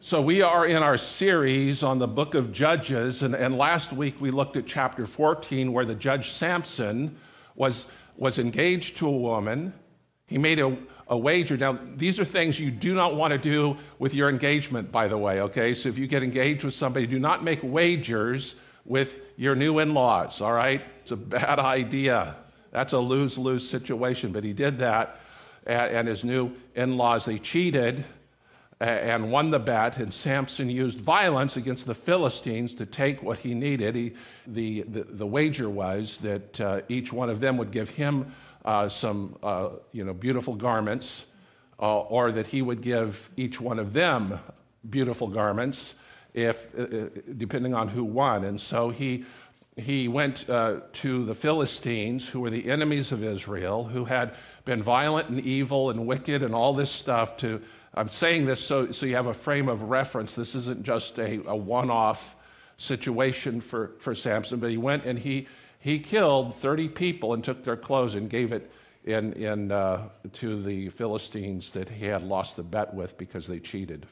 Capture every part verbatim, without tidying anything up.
So we are in our series on the book of Judges, and, and last week we looked at chapter fourteen where the judge Samson was, was engaged to a woman. He made a, a wager. Now, these are things you do not want to do with your engagement, by the way, okay? So if you get engaged with somebody, do not make wagers with your new in-laws, all right? It's a bad idea. That's a lose-lose situation, but he did that, and his new in-laws, they cheated and won the bet, and Samson used violence against the Philistines to take what he needed. He, the, the, the wager was that uh, each one of them would give him uh, some uh, you know, beautiful garments, uh, or that he would give each one of them beautiful garments, if uh, depending on who won. And so he, he went uh, to the Philistines, who were the enemies of Israel, who had been violent and evil and wicked and all this stuff to I'm saying this so, so you have a frame of reference. This isn't just a, a one-off situation for, for Samson, but he went and he, he killed thirty people and took their clothes and gave it in, in, uh, to the Philistines that he had lost the bet with because they cheated.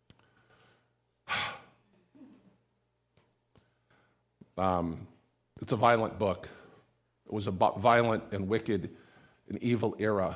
Um, it's a violent book. It was a violent and wicked and evil era.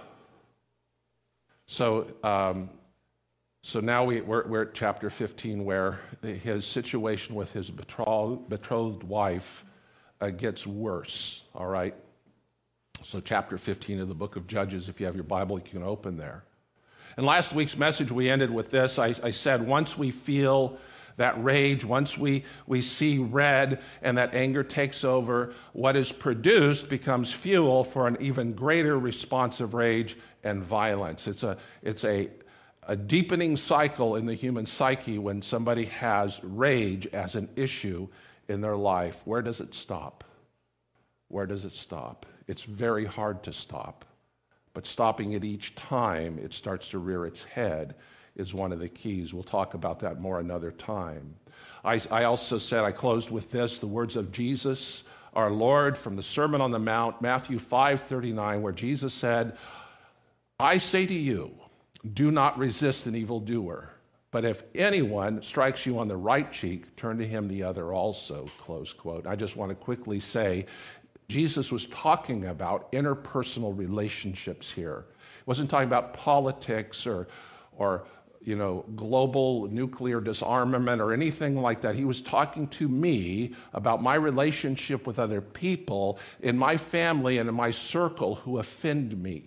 So... Um, So now we, we're, we're at chapter fifteen, where his situation with his betrothed, betrothed wife uh, gets worse, all right? So chapter fifteen of the book of Judges, if you have your Bible, you can open there. In last week's message, we ended with this. I, I said, once we feel that rage, once we, we see red and that anger takes over, what is produced becomes fuel for an even greater response of rage and violence. It's a, it's a A deepening cycle in the human psyche when somebody has rage as an issue in their life. Where does it stop? Where does it stop? It's very hard to stop. But stopping it each time it starts to rear its head is one of the keys. We'll talk about that more another time. I, I also said, I closed with this, the words of Jesus, our Lord, from the Sermon on the Mount, Matthew five thirty-nine, where Jesus said, I say to you, do not resist an evildoer, but if anyone strikes you on the right cheek, turn to him the other also, close quote. I just want to quickly say, Jesus was talking about interpersonal relationships here. He wasn't talking about politics or, or you know, global nuclear disarmament or anything like that. He was talking to me about my relationship with other people in my family and in my circle who offend me.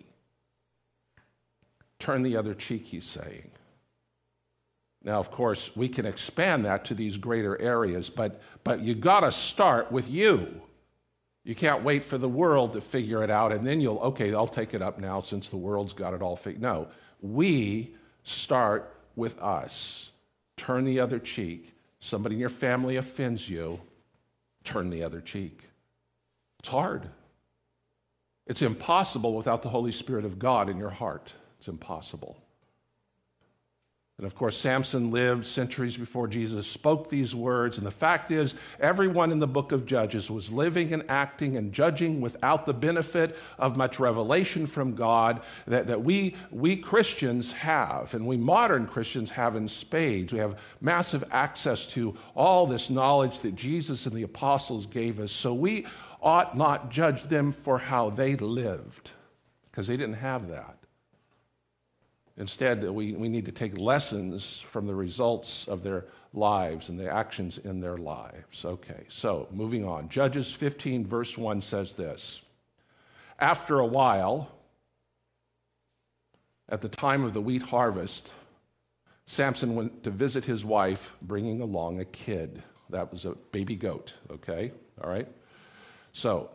Turn the other cheek, he's saying. Now, of course, we can expand that to these greater areas, but, but you got to start with you. You can't wait for the world to figure it out, and then you'll, okay, I'll take it up now since the world's got it all figured. No, we start with us. Turn the other cheek. Somebody in your family offends you, turn the other cheek. It's hard. It's impossible without the Holy Spirit of God in your heart. It's impossible. And of course, Samson lived centuries before Jesus spoke these words. And the fact is, everyone in the book of Judges was living and acting and judging without the benefit of much revelation from God that, that we, we Christians have, and we modern Christians have in spades. We have massive access to all this knowledge that Jesus and the apostles gave us. So we ought not judge them for how they lived, because they didn't have that. Instead, we, we need to take lessons from the results of their lives and the actions in their lives. Okay, so moving on. Judges fifteen, verse one says this. After a while, at the time of the wheat harvest, Samson went to visit his wife, bringing along a kid. That was a baby goat, okay? All right? So,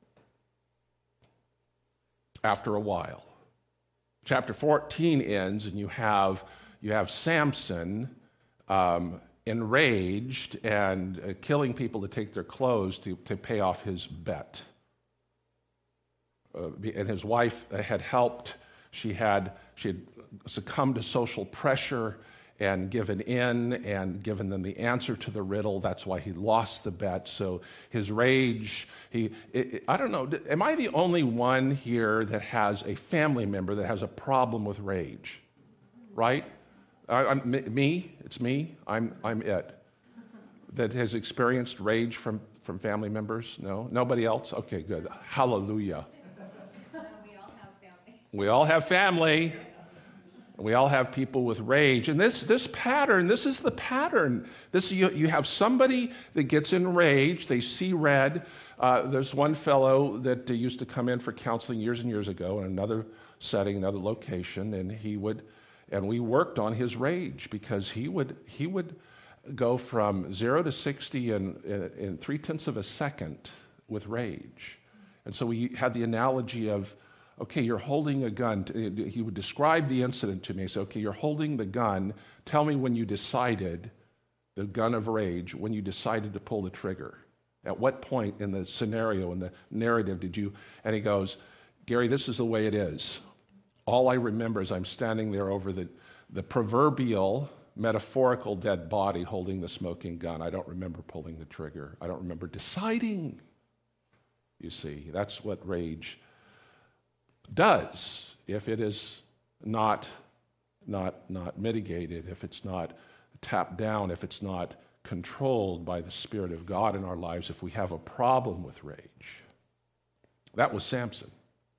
after a while. Chapter fourteen ends, and you have you have Samson um, enraged and uh, killing people to take their clothes to, to pay off his bet. Uh, and his wife had helped. She had she had succumbed to social pressure and given in and given them the answer to the riddle. That's why he lost the bet. So his rage, he, it, it, I don't know, am I the only one here that has a family member that has a problem with rage, right? I, I'm, me, it's me, I'm, I'm it. That has experienced rage from, from family members? No? Nobody else? Okay, good. Hallelujah. No, we all have family. We all have family. We all have people with rage. And this, this pattern, this is the pattern. This, you, you have somebody that gets enraged, they see red. Uh, there's one fellow that uh, used to come in for counseling years and years ago in another setting, another location, and he would, and we worked on his rage because he would, he would go from zero to sixty in, in, in three-tenths of a second with rage. And so we had the analogy of, okay, you're holding a gun. He would describe the incident to me. He said, okay, you're holding the gun. Tell me when you decided, the gun of rage, when you decided to pull the trigger. At what point in the scenario, in the narrative did you, and he goes, Gary, this is the way it is. All I remember is I'm standing there over the, the proverbial, metaphorical dead body holding the smoking gun. I don't remember pulling the trigger. I don't remember deciding. You see, that's what rage does if it is not, not, not mitigated, if it's not tapped down, if it's not controlled by the Spirit of God in our lives, if we have a problem with rage. That was Samson.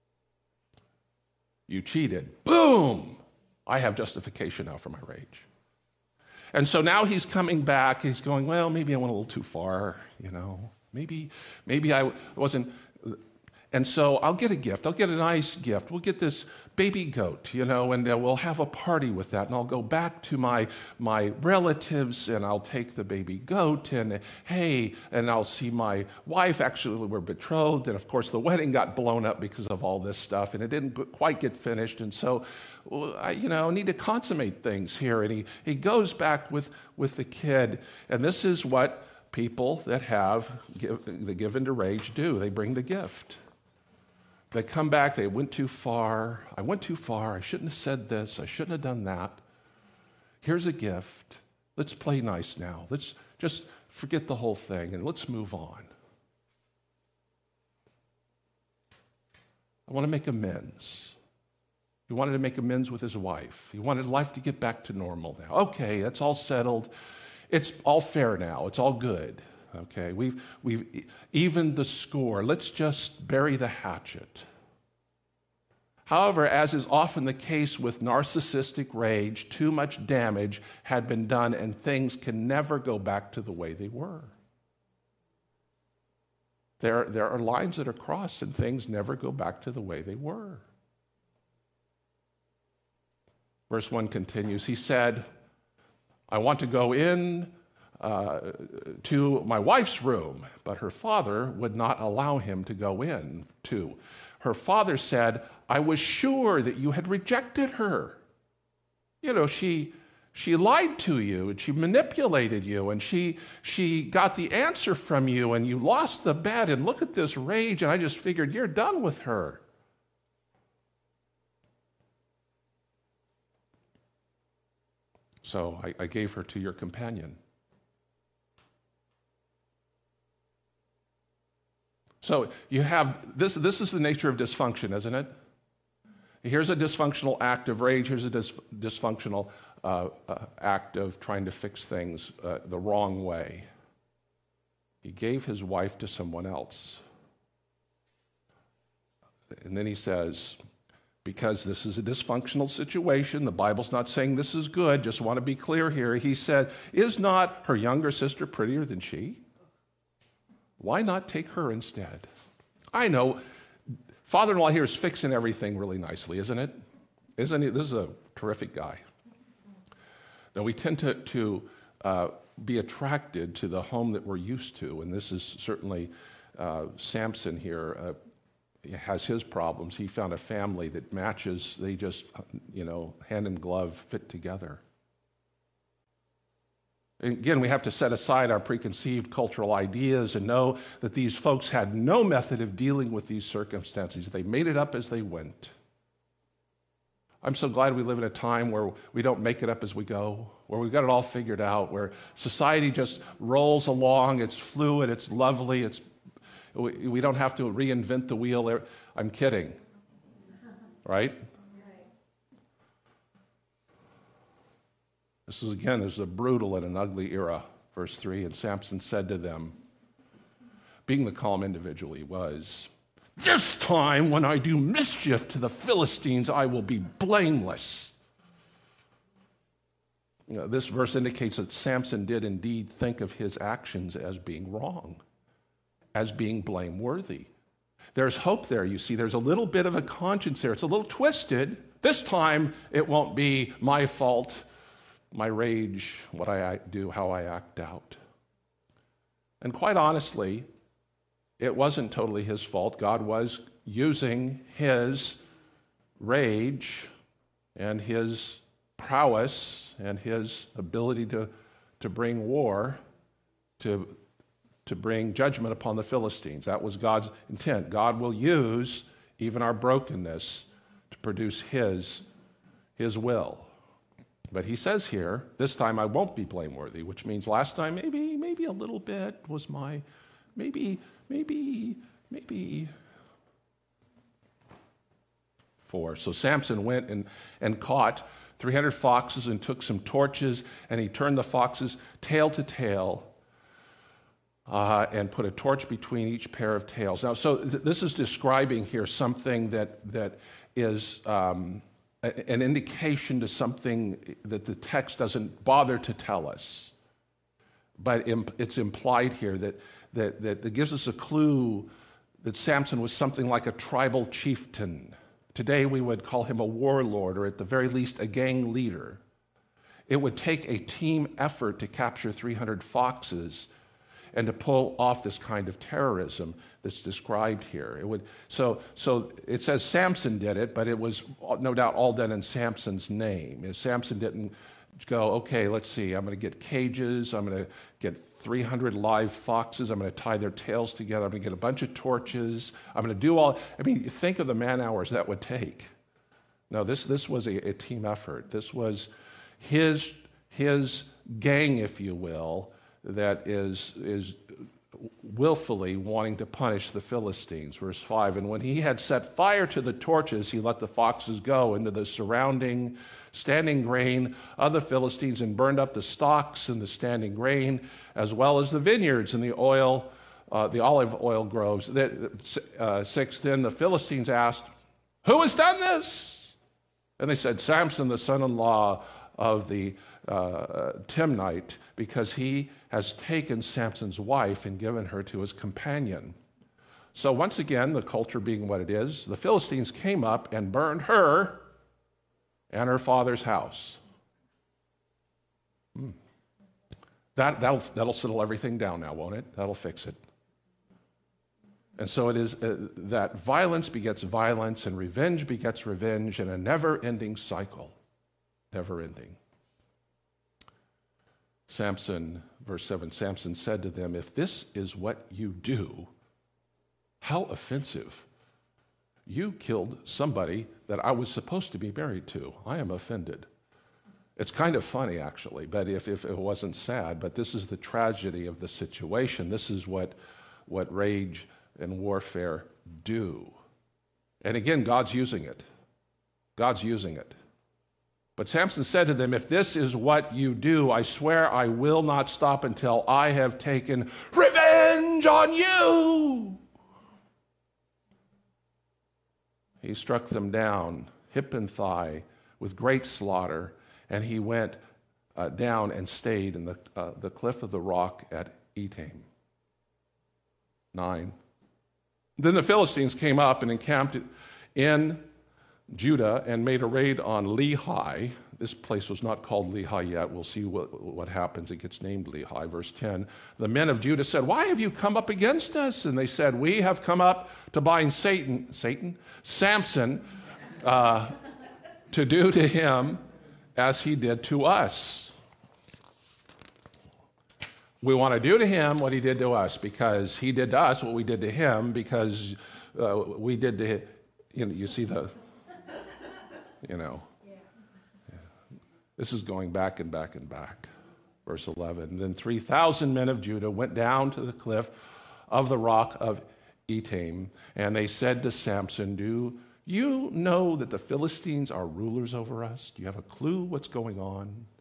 You cheated. Boom! I have justification now for my rage. And so now he's coming back. He's going, well, maybe I went a little too far, you know. Maybe, maybe I wasn't. And so I'll get a gift. I'll get a nice gift. We'll get this baby goat, you know, and uh, we'll have a party with that. And I'll go back to my my relatives, and I'll take the baby goat, and uh, hey, and I'll see my wife. Actually, we're betrothed, and of course, the wedding got blown up because of all this stuff, and it didn't quite get finished. And so, well, I, you know, need to consummate things here. And he he goes back with with the kid, and this is what people that have give, the given to rage do. They bring the gift. They come back, they went too far. I went too far. I shouldn't have said this. I shouldn't have done that. Here's a gift. Let's play nice now. Let's just forget the whole thing and let's move on. I want to make amends. He wanted to make amends with his wife. He wanted life to get back to normal now. Okay, that's all settled. It's all fair now. It's all good. Okay, we've, we've evened the score. Let's just bury the hatchet. However, as is often the case with narcissistic rage, too much damage had been done and things can never go back to the way they were. There, there are lines that are crossed and things never go back to the way they were. Verse one continues, he said, I want to go in Uh, to my wife's room, but her father would not allow him to go in too. Her father said, I was sure that you had rejected her. You know, she she lied to you and she manipulated you and she she got the answer from you and you lost the bet and look at this rage and I just figured you're done with her. So I, I gave her to your companion. So you have, this, this is the nature of dysfunction, isn't it? Here's a dysfunctional act of rage. Here's a dis, dysfunctional uh, uh, act of trying to fix things uh, the wrong way. He gave his wife to someone else. And then he says, because this is a dysfunctional situation, the Bible's not saying this is good, just want to be clear here. He said, is not her younger sister prettier than she? Why not take her instead? I know, father-in-law here is fixing everything really nicely, isn't it? Isn't he? This is a terrific guy. Now, we tend to, to uh, be attracted to the home that we're used to, and this is certainly uh, Samson here uh, has his problems. He found a family that matches, they just, you know, hand and glove fit together. Again, we have to set aside our preconceived cultural ideas and know that these folks had no method of dealing with these circumstances. They made it up as they went. I'm so glad we live in a time where we don't make it up as we go, where we've got it all figured out, where society just rolls along, it's fluid, it's lovely, it's, we, we don't have to reinvent the wheel. I'm kidding, right? This is, again, this is a brutal and an ugly era. Verse three, and Samson said to them, being the calm individual he was, this time when I do mischief to the Philistines, I will be blameless. You know, this verse indicates that Samson did indeed think of his actions as being wrong, as being blameworthy. There's hope there, you see. There's a little bit of a conscience there. It's a little twisted. This time, it won't be my fault, my rage, what I do, how I act out. And quite honestly, it wasn't totally his fault. God was using his rage and his prowess and his ability to, to bring war to, to bring judgment upon the Philistines. That was God's intent. God will use even our brokenness to produce his, his will. But he says here, this time I won't be blameworthy, which means last time maybe, maybe a little bit was my, maybe, maybe, maybe. Four. So Samson went and, and caught three hundred foxes and took some torches, and he turned the foxes tail to tail uh, and put a torch between each pair of tails. Now, so th- this is describing here something that, that is um, a, an indication to something that the text doesn't bother to tell us. But imp- it's implied here that That, that, that gives us a clue that Samson was something like a tribal chieftain. Today we would call him a warlord, or at the very least a gang leader. It would take a team effort to capture three hundred foxes and to pull off this kind of terrorism that's described here. It would, so, so it says Samson did it, but it was no doubt all done in Samson's name. If Samson didn't go, okay, let's see, I'm going to get cages, I'm going to get three hundred live foxes, I'm going to tie their tails together, I'm going to get a bunch of torches, I'm going to do all, I mean, think of the man hours that would take. No, this, this was a, a team effort. This was his, his gang, if you will, that is, is willfully wanting to punish the Philistines. Verse five, and when he had set fire to the torches, he let the foxes go into the surrounding standing grain of the Philistines and burned up the stalks and the standing grain, as well as the vineyards and the oil, uh, the olive oil groves. Uh, six, then the Philistines asked, who has done this? And they said, Samson, the son-in-law of the uh, Timnite, because he has taken Samson's wife and given her to his companion. So once again, the culture being what it is, the Philistines came up and burned her and her father's house. Hmm. That, that'll, that'll settle everything down now, won't it? That'll fix it. And so it is uh, that violence begets violence and revenge begets revenge in a never-ending cycle. Never-ending. Samson, verse seven, Samson said to them, if this is what you do, how offensive. You killed somebody that I was supposed to be married to. I am offended. It's kind of funny, actually, but if, if it wasn't sad, but this is the tragedy of the situation. This is what, what rage and warfare do. And again, God's using it. God's using it. But Samson said to them, if this is what you do, I swear I will not stop until I have taken revenge on you. He struck them down, hip and thigh, with great slaughter, and he went uh, down and stayed in the, uh, the cliff of the rock at Etam. Nine. Then the Philistines came up and encamped in Judah and made a raid on Lehi. This place was not called Lehi yet. We'll see what, what happens. It gets named Lehi. Verse ten. The men of Judah said, why have you come up against us? And they said, we have come up to bind Satan, Satan, Samson, uh, to do to him as he did to us. We want to do to him what he did to us, because he did to us what we did to him, because uh, we did to him. You know, you see the, you know. Yeah. This is going back and back and back. Verse eleven, then three thousand men of Judah went down to the cliff of the rock of Etam, and they said to Samson, do you know that the Philistines are rulers over us? Do you have a clue what's going on?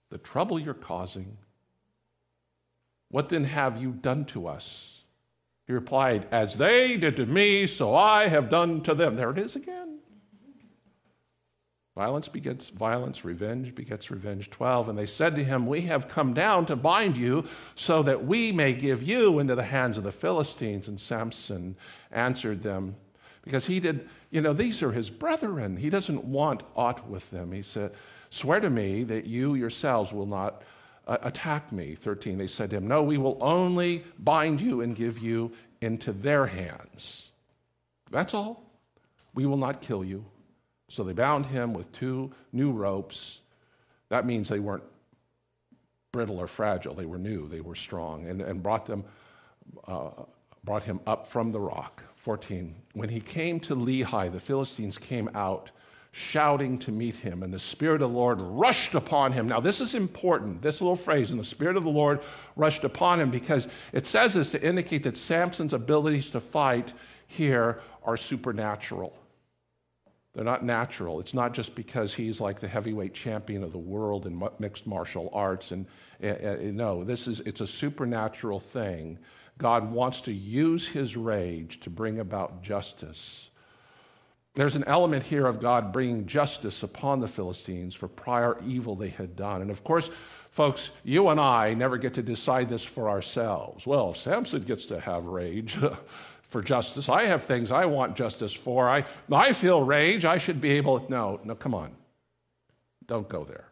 the trouble you're causing. What then have you done to us? He replied, as they did to me, so I have done to them. There it is again. Violence begets violence, revenge begets revenge. twelve, and they said to him, we have come down to bind you so that we may give you into the hands of the Philistines. And Samson answered them, because he did, you know, these are his brethren. He doesn't want aught with them. He said, swear to me that you yourselves will not uh, attack me. thirteen, they said to him, no, we will only bind you and give you into their hands. That's all. We will not kill you. So they bound him with two new ropes. That means they weren't brittle or fragile. They were new. They were strong, and, and brought them, uh, brought him up from the rock. fourteen. When he came to Lehi, the Philistines came out, shouting to meet him, and the Spirit of the Lord rushed upon him. Now, this is important. This little phrase, and the Spirit of the Lord rushed upon him, because it says this to indicate that Samson's abilities to fight here are supernatural. They're not natural. It's not just because he's like the heavyweight champion of the world in mixed martial arts. And uh, uh, no, this is it's a supernatural thing. God wants to use his rage to bring about justice. There's an element here of God bringing justice upon the Philistines for prior evil they had done. And of course, folks, you and I never get to decide this for ourselves. Well, Samson gets to have rage for justice. I have things I want justice for. I, I feel rage. I should be able. No, no, come on. Don't go there.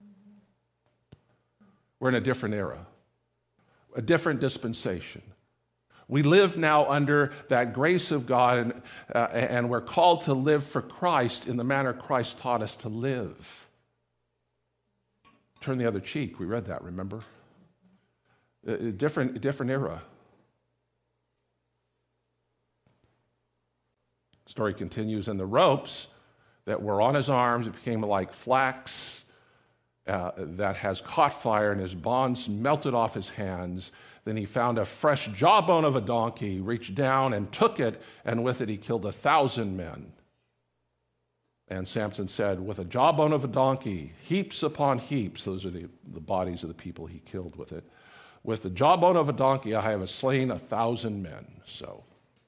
We're in a different era, a different dispensation. We live now under that grace of God, and, uh, and we're called to live for Christ in the manner Christ taught us to live. Turn the other cheek. We read that, remember? A, a different, a different era. Story continues, and the ropes that were on his arms, it became like flax uh, that has caught fire, and his bonds melted off his hands. Then he found a fresh jawbone of a donkey, reached down and took it, and with it he killed a thousand men. And Samson said, with a jawbone of a donkey, heaps upon heaps, those are the, the bodies of the people he killed with it. With the jawbone of a donkey, I have slain a thousand men. So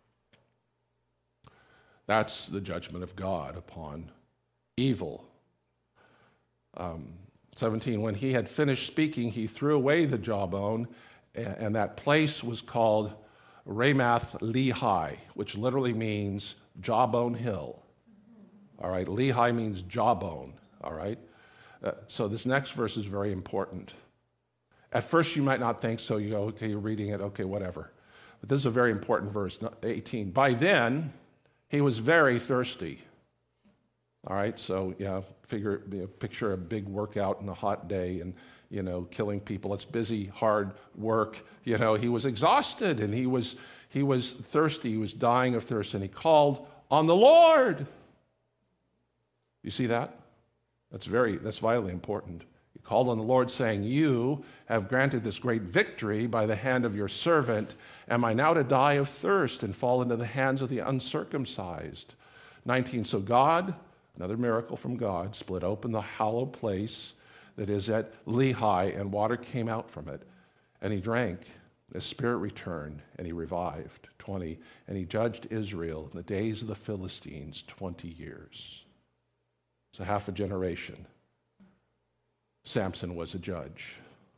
that's the judgment of God upon evil. Um, seventeen, when he had finished speaking, he threw away the jawbone, and, and that place was called Ramath Lehi, which literally means jawbone hill. All right, Lehi means jawbone, all right? Uh, so this next verse is very important. At first you might not think so. You go, okay, you're reading it, okay, whatever. But this is a very important verse, eighteen. By then, he was very thirsty. All right, so yeah, figure, you know, picture a big workout in a hot day and, you know, killing people. It's busy, hard work. You know, he was exhausted and he was, he was thirsty. He was dying of thirst, and he called on the Lord. You see that? That's very, that's vitally important. He called on the Lord, saying, you have granted this great victory by the hand of your servant. Am I now to die of thirst and fall into the hands of the uncircumcised? nineteen, so God, another miracle from God, split open the hollow place that is at Lehi, and water came out from it. And he drank. His spirit returned, and he revived. twenty, and he judged Israel in the days of the Philistines twenty years. So half a generation. Samson was a judge.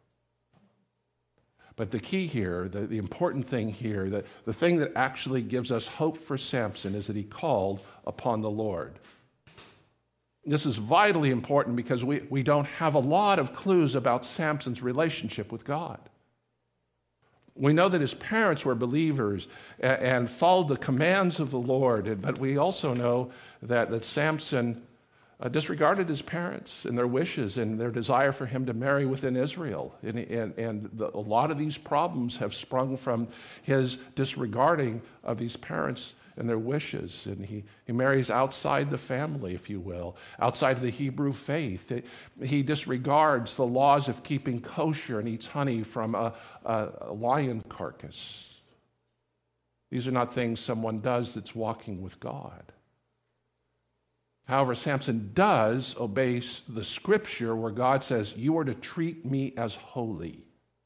But the key here, the, the important thing here, the, the thing that actually gives us hope for Samson is that he called upon the Lord. This is vitally important because we, we don't have a lot of clues about Samson's relationship with God. We know that his parents were believers and, and followed the commands of the Lord, but we also know that, that Samson Uh, disregarded his parents and their wishes and their desire for him to marry within Israel. And, and, and the, a lot of these problems have sprung from his disregarding of these parents and their wishes. And he, he marries outside the family, if you will, outside of the Hebrew faith. He disregards the laws of keeping kosher and eats honey from a, a, a lion carcass. These are not things someone does that's walking with God. However, Samson does obey the scripture where God says, you are to treat me as holy.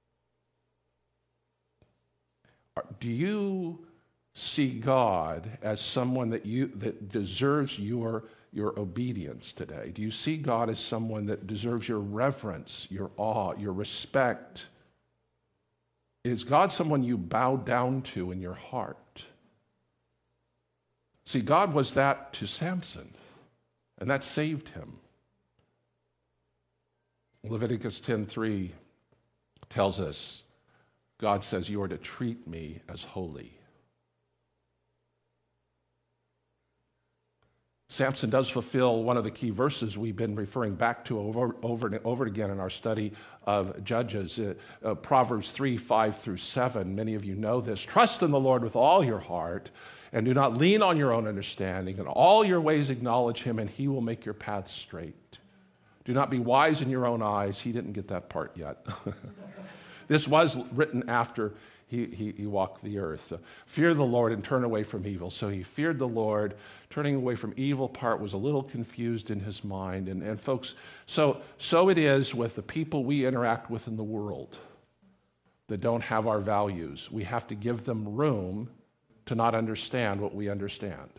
Do you see God as someone that you that deserves your, your obedience today? Do you see God as someone that deserves your reverence, your awe, your respect? Is God someone you bow down to in your heart? See, God was that to Samson, and that saved him. Leviticus ten three tells us, God says, you are to treat me as holy. Samson does fulfill one of the key verses we've been referring back to over, over and over again in our study of Judges. Uh, uh, Proverbs three, five through seven. Many of you know this. Trust in the Lord with all your heart, and do not lean on your own understanding. In all your ways acknowledge him, and he will make your paths straight. Do not be wise in your own eyes. He didn't get that part yet. This was written after he, he, he walked the earth. So, fear the Lord and turn away from evil. So he feared the Lord. Turning away from evil part was a little confused in his mind. And, and folks, so, so it is with the people we interact with in the world that don't have our values. We have to give them room to not understand what we understand.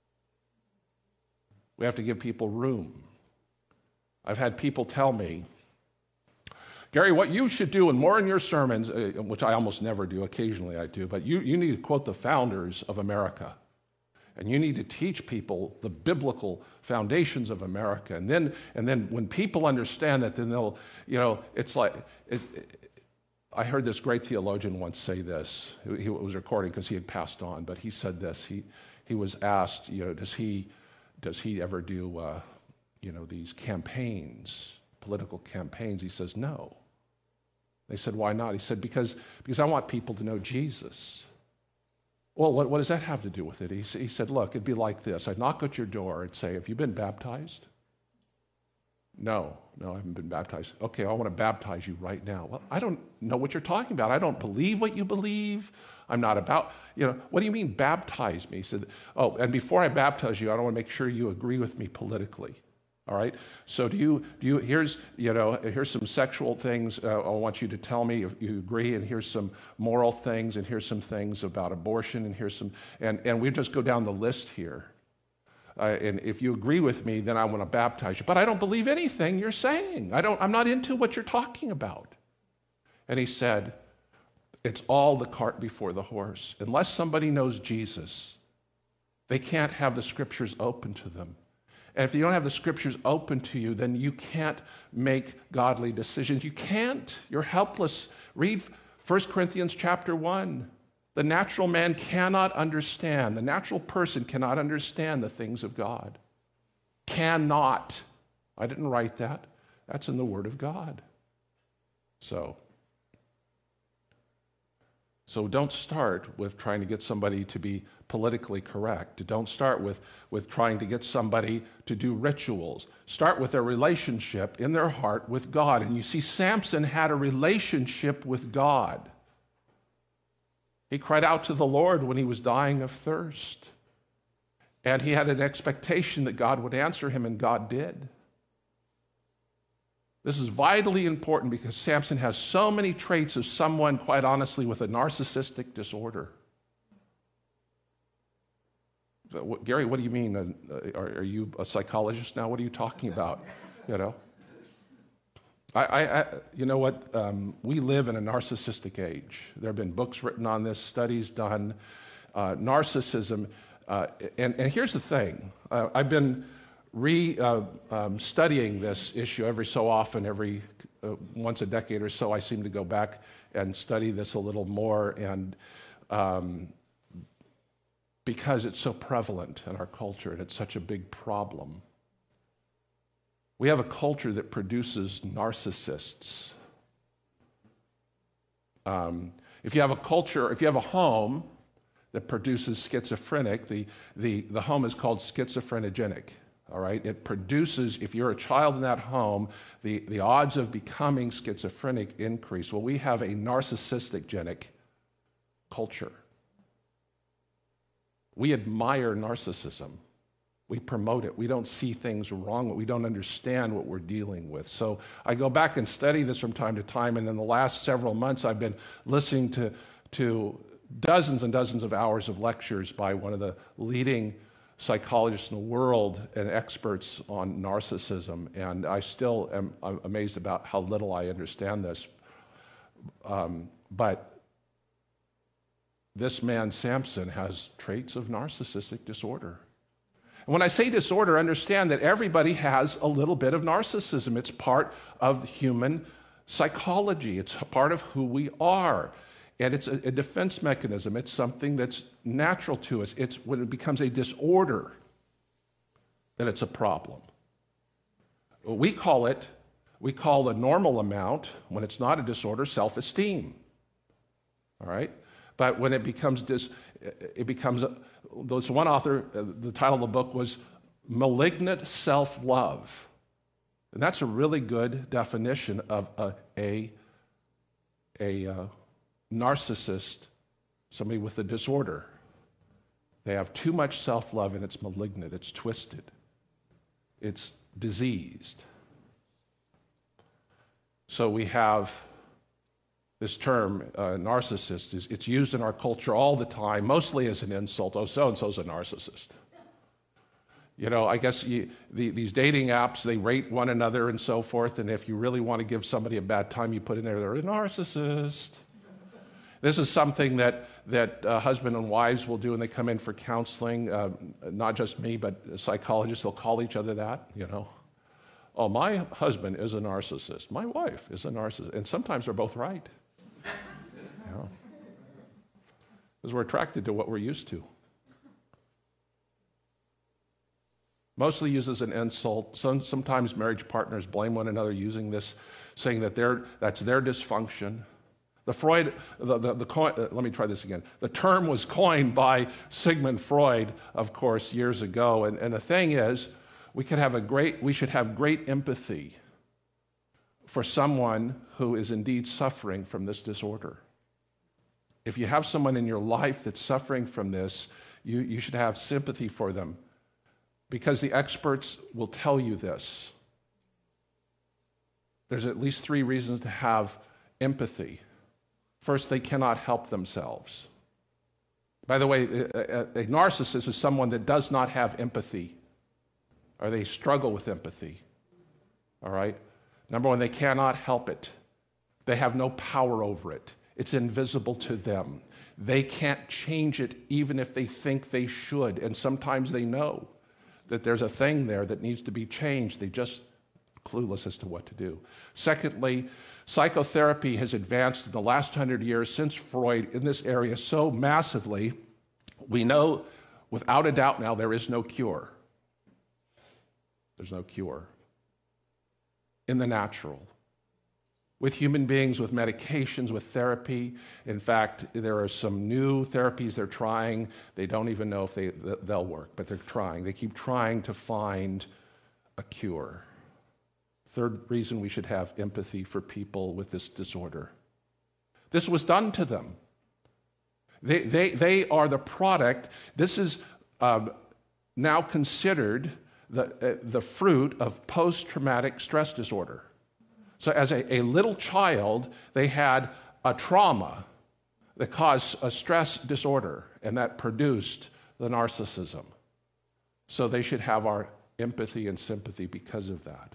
We have to give people room. I've had people tell me, Gary, what you should do, and more in your sermons, uh, which I almost never do, occasionally I do, but you, you need to quote the founders of America. And you need to teach people the biblical foundations of America. And then, and then when people understand that, then they'll, you know, it's like, it's, I heard this great theologian once say this. He was recording because he had passed on, but he said this. He, he was asked, you know, does he, does he ever do, uh, you know, these campaigns, political campaigns? He says, no. They said, why not? He said, because, because I want people to know Jesus. Well, what, what does that have to do with it? He, he said, look, it'd be like this. I'd knock at your door and say, have you been baptized? No, no, I haven't been baptized. Okay, I want to baptize you right now. Well, I don't know what you're talking about. I don't believe what you believe. I'm not about, you know, what do you mean baptize me? He said, oh, and before I baptize you, I don't want to make sure you agree with me politically. All right. So do you, do you, here's, you know, here's some sexual things uh, I want you to tell me if you agree, and here's some moral things, and here's some things about abortion, and here's some, and, and we just go down the list here. Uh, and if you agree with me, then I want to baptize you. But I don't believe anything you're saying. I don't, I'm not into what you're talking about. And he said, it's all the cart before the horse. Unless somebody knows Jesus, they can't have the scriptures open to them. And if you don't have the scriptures open to you, then you can't make godly decisions. You can't. You're helpless. Read First Corinthians chapter one. The natural man cannot understand. The natural person cannot understand the things of God. Cannot. I didn't write that. That's in the Word of God. So, so don't start with trying to get somebody to be politically correct. Don't start with, with trying to get somebody to do rituals. Start with a relationship in their heart with God. And you see, Samson had a relationship with God. He cried out to the Lord when he was dying of thirst. And he had an expectation that God would answer him, and God did. This is vitally important because Samson has so many traits of someone, quite honestly, with a narcissistic disorder. What, Gary, what do you mean? Uh, are, are you a psychologist now? What are you talking about? You know, I, I, I you know what? Um, we live in a narcissistic age. There have been books written on this, studies done. Uh, narcissism, uh, and, and here's the thing. Uh, I've been re uh, um, studying this issue every so often, every uh, once a decade or so. I seem to go back and study this a little more, and um, because it's so prevalent in our culture and it's such a big problem. We have a culture that produces narcissists. Um, if you have a culture, if you have a home that produces schizophrenic, the, the, the home is called schizophrenogenic. All right, it produces, if you're a child in that home, the, the odds of becoming schizophrenic increase. Well, we have a narcissistic genic culture. We admire narcissism. We promote it. We don't see things wrong. We don't understand what we're dealing with. So I go back and study this from time to time, and in the last several months, I've been listening to, to dozens and dozens of hours of lectures by one of the leading psychologists in the world and experts on narcissism, and I still am I'm amazed about how little I understand this. Um, but this man, Samson, has traits of narcissistic disorder. And when I say disorder, understand that everybody has a little bit of narcissism. It's part of human psychology. It's a part of who we are. And it's a, a defense mechanism. It's something that's natural to us. It's when it becomes a disorder, then it's a problem. We call it, we call the normal amount, when it's not a disorder, self-esteem. All right? But when it becomes, dis, it becomes, a, there's one author, uh, the title of the book was Malignant Self-Love. And that's a really good definition of a, a, a uh, narcissist, somebody with a disorder. They have too much self-love and it's malignant, it's twisted, it's diseased. So we have this term, uh, narcissist, is, it's used in our culture all the time, mostly as an insult. Oh, so-and-so's a narcissist. You know, I guess you, the, these dating apps, they rate one another and so forth, and if you really want to give somebody a bad time, you put in there, they're a narcissist. This is something that, that uh, husband and wives will do when they come in for counseling. Uh, not just me, but psychologists will call each other that, you know. Oh, my husband is a narcissist. My wife is a narcissist. And sometimes they're both right. You know. Because we're attracted to what we're used to. Mostly used as an insult. Some, sometimes marriage partners blame one another using this, saying that they're, that's their dysfunction. The Freud, the, the, the coin, uh, let me try this again. The term was coined by Sigmund Freud, of course, years ago. And, and the thing is, we could have a great, we should have great empathy for someone who is indeed suffering from this disorder. If you have someone in your life that's suffering from this, you, you should have sympathy for them, because the experts will tell you this. There's at least three reasons to have empathy. First, they cannot help themselves. By the way, a, a narcissist is someone that does not have empathy, or they struggle with empathy. All right? Number one, they cannot help it. They have no power over it. It's invisible to them. They can't change it even if they think they should, and sometimes they know that there's a thing there that needs to be changed. They just clueless as to what to do. Secondly, psychotherapy has advanced in the last hundred years since Freud in this area so massively, we know without a doubt now there is no cure. There's no cure in the natural. With human beings, with medications, with therapy. In fact, there are some new therapies they're trying. They don't even know if they, they'll work, but they're trying. They keep trying to find a cure. Third reason we should have empathy for people with this disorder. This was done to them. They, they, they are the product. This is um, now considered the, uh, the fruit of post-traumatic stress disorder. So as a, a little child, they had a trauma that caused a stress disorder, and that produced the narcissism. So they should have our empathy and sympathy because of that.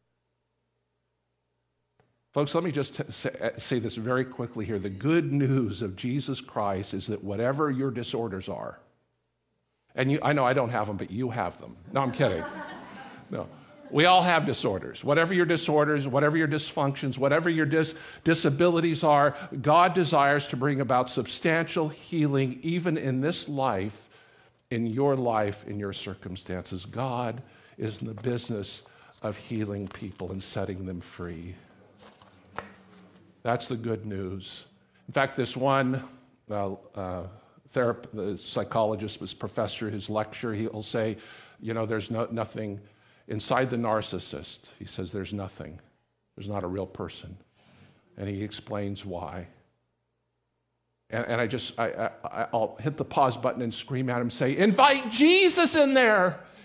Folks, let me just t- say, say this very quickly here. The good news of Jesus Christ is that whatever your disorders are, and you, I know I don't have them, but you have them. No, I'm kidding. No. We all have disorders. Whatever your disorders, whatever your dysfunctions, whatever your dis- disabilities are, God desires to bring about substantial healing even in this life, in your life, in your circumstances. God is in the business of healing people and setting them free. That's the good news. In fact, this one uh, uh, therapist, the psychologist, was professor, his lecture, he'll say, you know, there's no, nothing inside the narcissist. He says there's nothing. There's not a real person. And he explains why. And, and I just, I, I, I'll hit the pause button and scream at him, say, invite Jesus in there.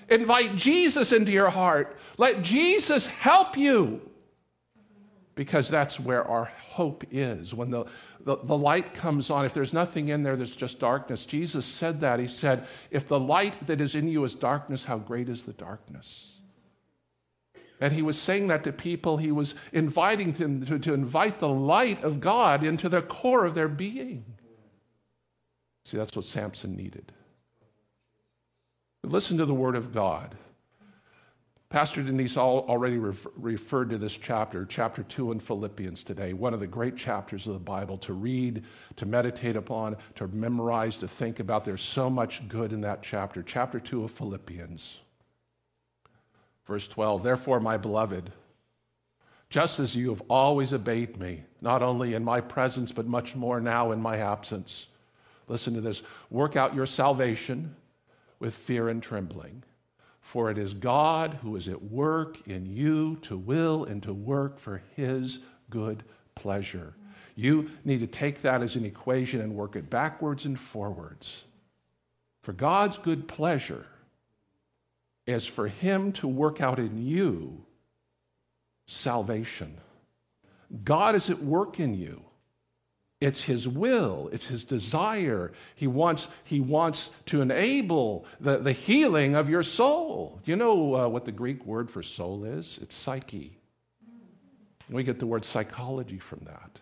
Invite Jesus into your heart. Let Jesus help you. Because that's where our hope is. When the, the, the light comes on, if there's nothing in there, there's just darkness. Jesus said that. He said, if the light that is in you is darkness, how great is the darkness? And he was saying that to people. He was inviting them to, to invite the light of God into the core of their being. See, that's what Samson needed. But listen to the word of God. Pastor Denise already referred to this chapter, chapter two in Philippians today, one of the great chapters of the Bible to read, to meditate upon, to memorize, to think about. There's so much good in that chapter. Chapter two of Philippians. Verse twelve, therefore, my beloved, just as you have always obeyed me, not only in my presence, but much more now in my absence. Listen to this. Work out your salvation with fear and trembling. For it is God who is at work in you to will and to work for his good pleasure. You need to take that as an equation and work it backwards and forwards. For God's good pleasure is for him to work out in you salvation. God is at work in you. It's his will. It's his desire. He wants, he wants to enable the, the healing of your soul. You know uh, what the Greek word for soul is? It's psyche. We get the word psychology from that.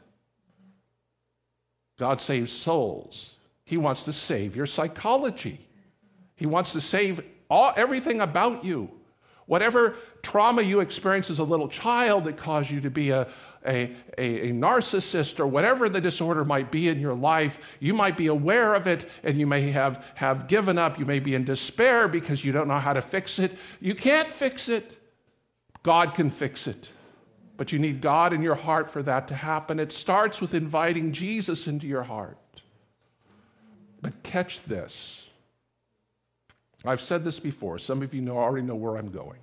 God saves souls. He wants to save your psychology. He wants to save all, everything about you. Whatever trauma you experienced as a little child that caused you to be a, a, a, a narcissist, or whatever the disorder might be in your life, you might be aware of it and you may have, have given up. You may be in despair because you don't know how to fix it. You can't fix it. God can fix it. But you need God in your heart for that to happen. It starts with inviting Jesus into your heart. But catch this. I've said this before. Some of you know, already know where I'm going.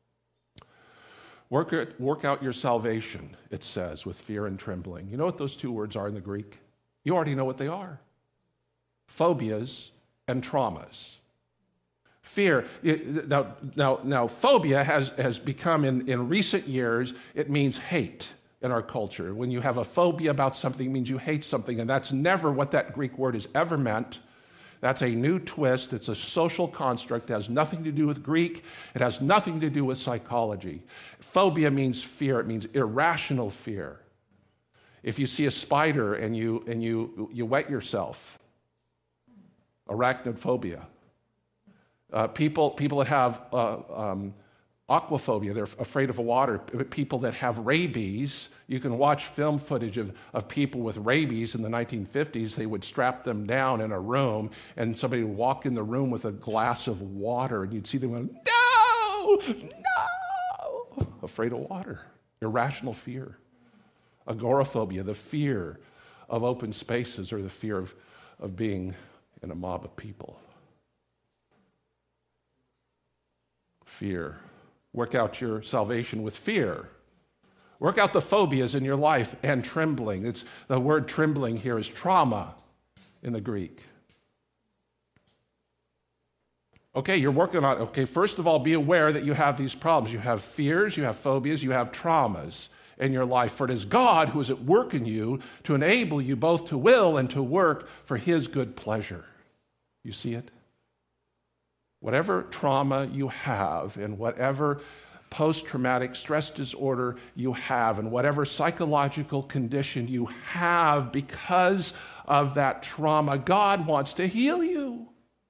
Work, it, work out your salvation, it says, with fear and trembling. You know what those two words are in the Greek? You already know what they are. Phobias and traumas. Fear. Now, now, now phobia has, has become, in, in recent years, it means hate in our culture. When you have a phobia about something, it means you hate something, and that's never what that Greek word has ever meant. That's a new twist. It's a social construct. It has nothing to do with Greek. It has nothing to do with psychology. Phobia means fear. It means irrational fear. If you see a spider and you, and you, you wet yourself, arachnophobia. Uh, people, people that have uh, um, aquaphobia, they're afraid of water. People that have rabies, you can watch film footage of, of people with rabies in the nineteen fifties. They would strap them down in a room, and somebody would walk in the room with a glass of water, and you'd see them going, no, no, afraid of water, irrational fear. Agoraphobia, the fear of open spaces, or the fear of, of being in a mob of people. Fear. Work out your salvation with fear. Work out the phobias in your life and trembling. It's, the word trembling here is trauma in the Greek. Okay, you're working on it. Okay, first of all, be aware that you have these problems. You have fears, you have phobias, you have traumas in your life. For it is God who is at work in you to enable you both to will and to work for his good pleasure. You see it? Whatever trauma you have, and whatever post-traumatic stress disorder you have, and whatever psychological condition you have because of that trauma, God wants to heal you.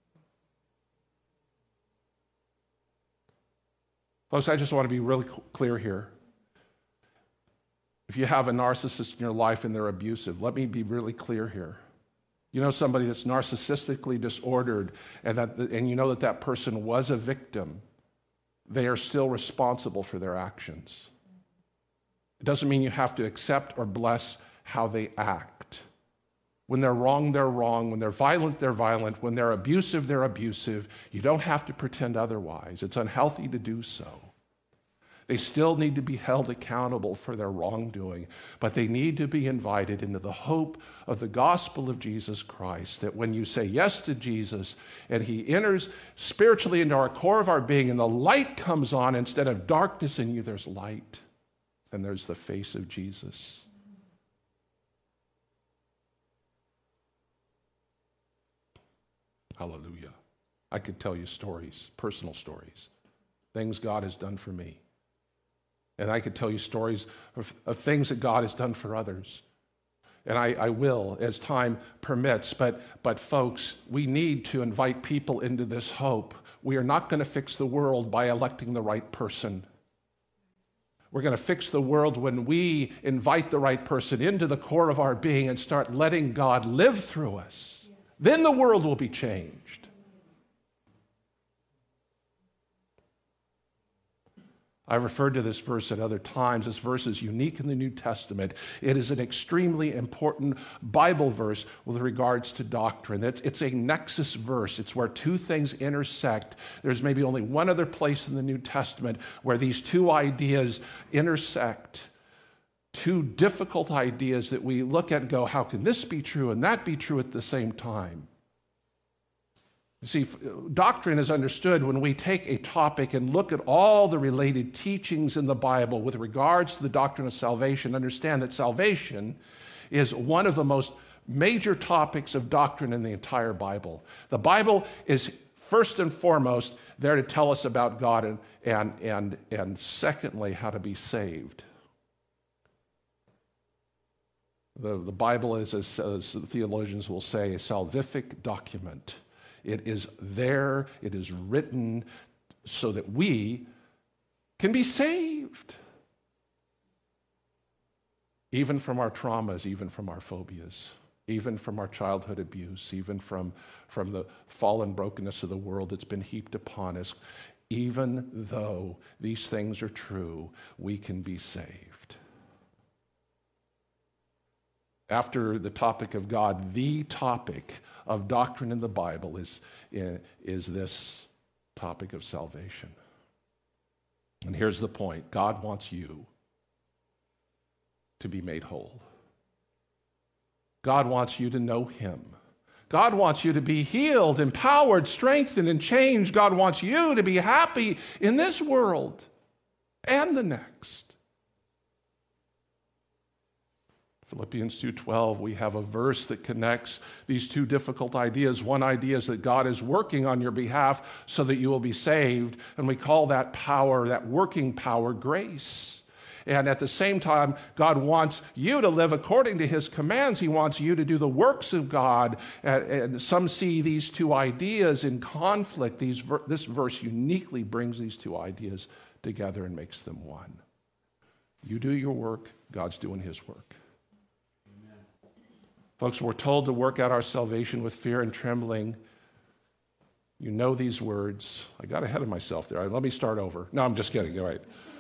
Folks, I just want to be really clear here. If you have a narcissist in your life and they're abusive, let me be really clear here. You know somebody that's narcissistically disordered, and that, and you know that that person was a victim, they are still responsible for their actions. It doesn't mean you have to accept or bless how they act. When they're wrong, they're wrong. When they're violent, they're violent. When they're abusive, they're abusive. You don't have to pretend otherwise. It's unhealthy to do so. They still need to be held accountable for their wrongdoing, but they need to be invited into the hope of the gospel of Jesus Christ, that when you say yes to Jesus and he enters spiritually into our core of our being and the light comes on, instead of darkness in you, there's light and there's the face of Jesus. Hallelujah. I could tell you stories, personal stories, things God has done for me. And I could tell you stories of, of things that God has done for others. And I, I will as time permits. But, but folks, we need to invite people into this hope. We are not going to fix the world by electing the right person. We're going to fix the world when we invite the right person into the core of our being and start letting God live through us. Yes. Then the world will be changed. I've referred to this verse at other times. This verse is unique in the New Testament. It is an extremely important Bible verse with regards to doctrine. It's, it's a nexus verse. It's where two things intersect. There's maybe only one other place in the New Testament where these two ideas intersect. Two difficult ideas that we look at and go, how can this be true and that be true at the same time? You see, doctrine is understood when we take a topic and look at all the related teachings in the Bible with regards to the doctrine of salvation. Understand that salvation is one of the most major topics of doctrine in the entire Bible. The Bible is first and foremost there to tell us about God and, and, and, and secondly, how to be saved. The, the Bible is, as, as theologians will say, a salvific document. It is there, it is written so that we can be saved. Even from our traumas, even from our phobias, even from our childhood abuse, even from, from the fallen brokenness of the world that's been heaped upon us. Even though these things are true, we can be saved. After the topic of God, the topic of doctrine in the Bible is, is this topic of salvation. And here's the point. God wants you to be made whole. God wants you to know him. God wants you to be healed, empowered, strengthened, and changed. God wants you to be happy in this world and the next. Philippians two twelve, we have a verse that connects these two difficult ideas. One idea is that God is working on your behalf so that you will be saved, and we call that power, that working power, grace. And at the same time, God wants you to live according to his commands. He wants you to do the works of God. And, and some see these two ideas in conflict. These, this verse uniquely brings these two ideas together and makes them one. You do your work, God's doing his work. Folks, we're told to work out our salvation with fear and trembling. You know these words. I got ahead of myself there. Let me start over. No, I'm just kidding. All right.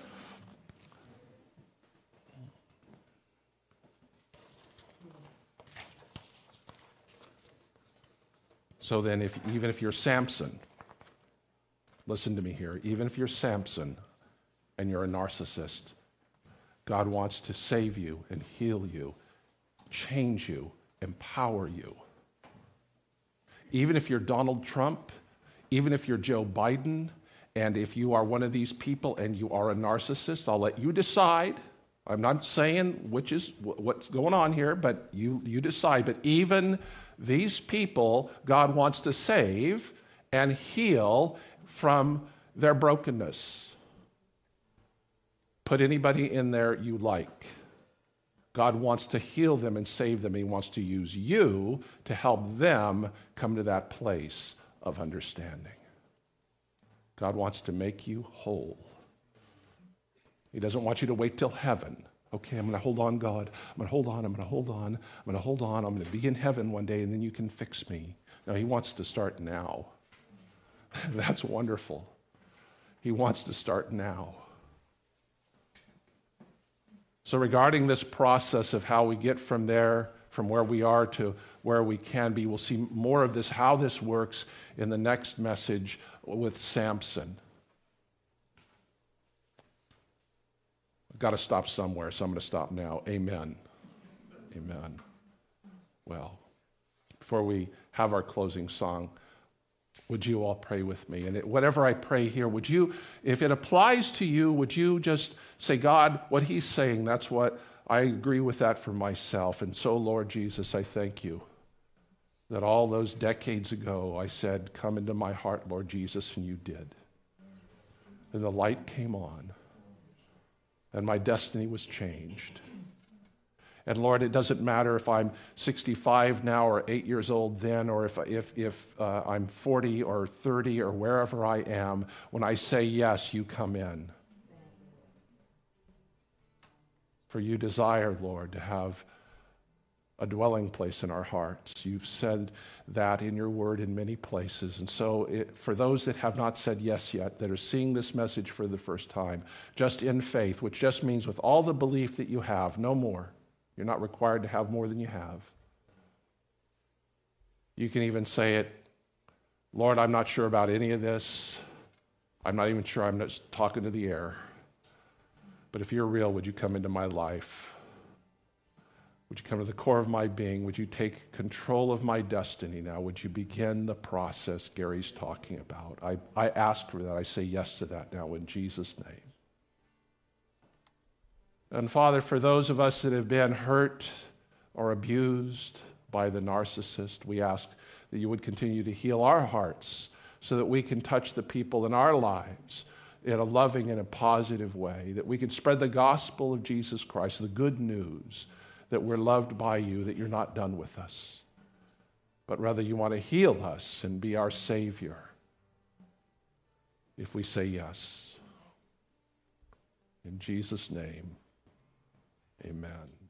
So then, if even if you're Samson, listen to me here, even if you're Samson and you're a narcissist, God wants to save you and heal you, change you, empower you. Even if you're Donald Trump, even if you're Joe Biden, and if you are one of these people and you are a narcissist, I'll let you decide. I'm not saying which is what's going on here, but you, you decide. But even these people, God wants to save and heal from their brokenness. Put anybody in there you like. God wants to heal them and save them. He wants to use you to help them come to that place of understanding. God wants to make you whole. He doesn't want you to wait till heaven. Okay, I'm going to hold on, God. I'm going to hold on. I'm going to hold on. I'm going to hold on. I'm going to be in heaven one day, and then you can fix me. No, he wants to start now. That's wonderful. He wants to start now. So regarding this process of how we get from there, from where we are to where we can be, we'll see more of this, how this works in the next message with Samson. got to stop somewhere, so I'm going to stop now. Amen. Amen. Well, before we have our closing song, would you all pray with me? And it, whatever I pray here, would you, if it applies to you, would you just say, God, what he's saying, that's what, I agree with that for myself. And so, Lord Jesus, I thank you that all those decades ago I said, come into my heart, Lord Jesus, and you did. And the light came on, and my destiny was changed. And Lord, it doesn't matter if I'm sixty-five now or eight years old then, or if, if, if uh, I'm forty or thirty or wherever I am. When I say yes, you come in. For you desire, Lord, to have a dwelling place in our hearts. You've said that in your word in many places. And so it, for those that have not said yes yet, that are seeing this message for the first time, just in faith, which just means with all the belief that you have, no more. You're not required to have more than you have. You can even say it, Lord, I'm not sure about any of this. I'm not even sure I'm just talking to the air. But if you're real, would you come into my life? Would you come to the core of my being? Would you take control of my destiny now? Would you begin the process Gary's talking about? I, I ask for that. I say yes to that now in Jesus' name. And Father, for those of us that have been hurt or abused by the narcissist, we ask that you would continue to heal our hearts so that we can touch the people in our lives in a loving and a positive way, that we can spread the gospel of Jesus Christ, the good news that we're loved by you, that you're not done with us, but rather you want to heal us and be our Savior if we say yes. In Jesus' name, amen.